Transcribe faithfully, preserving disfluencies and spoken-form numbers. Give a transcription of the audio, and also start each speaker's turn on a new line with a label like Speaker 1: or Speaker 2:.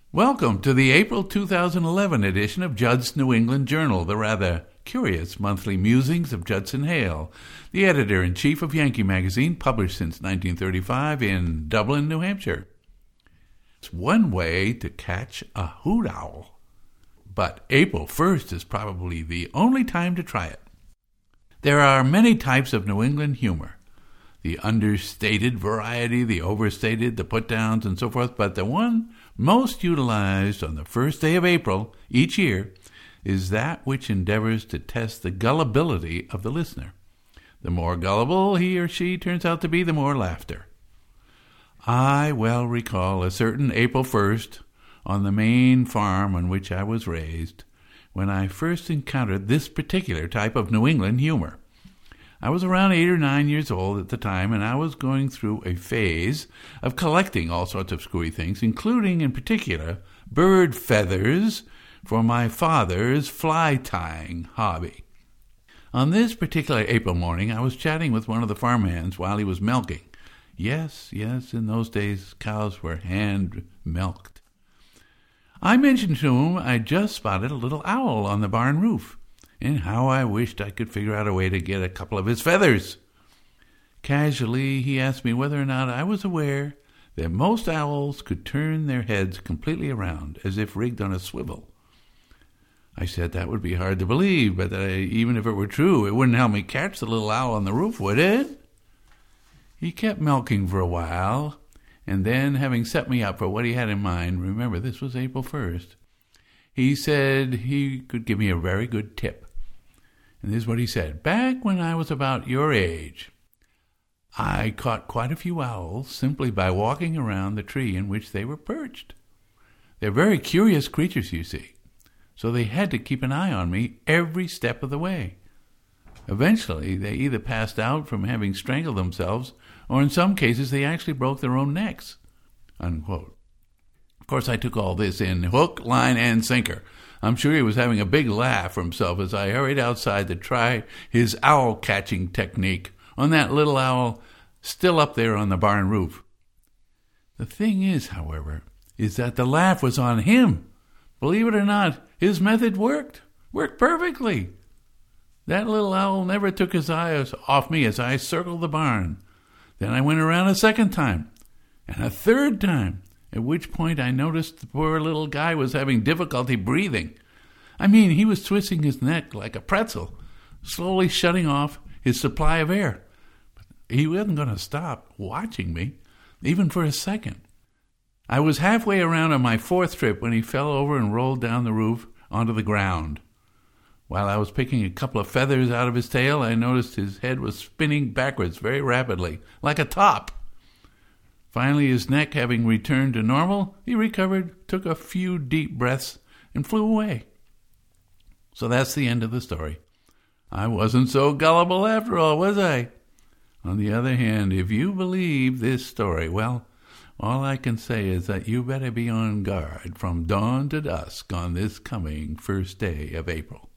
Speaker 1: Welcome to the April two thousand eleven edition of Judd's New England Journal, the rather curious monthly musings of Judson Hale, the editor-in-chief of Yankee Magazine, published since nineteen thirty-five in Dublin, New Hampshire. It's one way to catch a hoot owl, but April first is probably the only time to try it. There are many types of New England humor. The understated variety, the overstated, the put-downs, and so forth, but the one most utilized on the first day of April each year is that which endeavors to test the gullibility of the listener. The more gullible he or she turns out to be, the more laughter. I well recall a certain April first on the Maine farm on which I was raised when I first encountered this particular type of New England humor. I was around eight or nine years old at the time, and I was going through a phase of collecting all sorts of screwy things, including, in particular, bird feathers for my father's fly-tying hobby. On this particular April morning, I was chatting with one of the farmhands while he was milking. Yes, yes, in those days, cows were hand-milked. I mentioned to him I'd just spotted a little owl on the barn roof, and how I wished I could figure out a way to get a couple of his feathers. Casually, he asked me whether or not I was aware that most owls could turn their heads completely around, as if rigged on a swivel. I said that would be hard to believe, but that I, even if it were true, it wouldn't help me catch the little owl on the roof, would it? He kept milking for a while, and then, having set me up for what he had in mind, remember, this was April first, he said he could give me a very good tip. And this is what he said. Back when I was about your age, I caught quite a few owls simply by walking around the tree in which they were perched. They're very curious creatures, you see, so they had to keep an eye on me every step of the way. Eventually, they either passed out from having strangled themselves, or in some cases, they actually broke their own necks, unquote. Of course, I took all this in hook, line, and sinker. I'm sure he was having a big laugh for himself as I hurried outside to try his owl-catching technique on that little owl still up there on the barn roof. The thing is, however, is that the laugh was on him. Believe it or not, his method worked. Worked perfectly. That little owl never took his eyes off me as I circled the barn. Then I went around a second time, and a third time, at which point I noticed the poor little guy was having difficulty breathing. I mean, he was twisting his neck like a pretzel, slowly shutting off his supply of air. But he wasn't going to stop watching me, even for a second. I was halfway around on my fourth trip when he fell over and rolled down the roof onto the ground. While I was picking a couple of feathers out of his tail, I noticed his head was spinning backwards very rapidly, like a top. Finally, his neck having returned to normal, he recovered, took a few deep breaths, and flew away. So that's the end of the story. I wasn't so gullible after all, was I? On the other hand, if you believe this story, well, all I can say is that you better be on guard from dawn to dusk on this coming first day of April.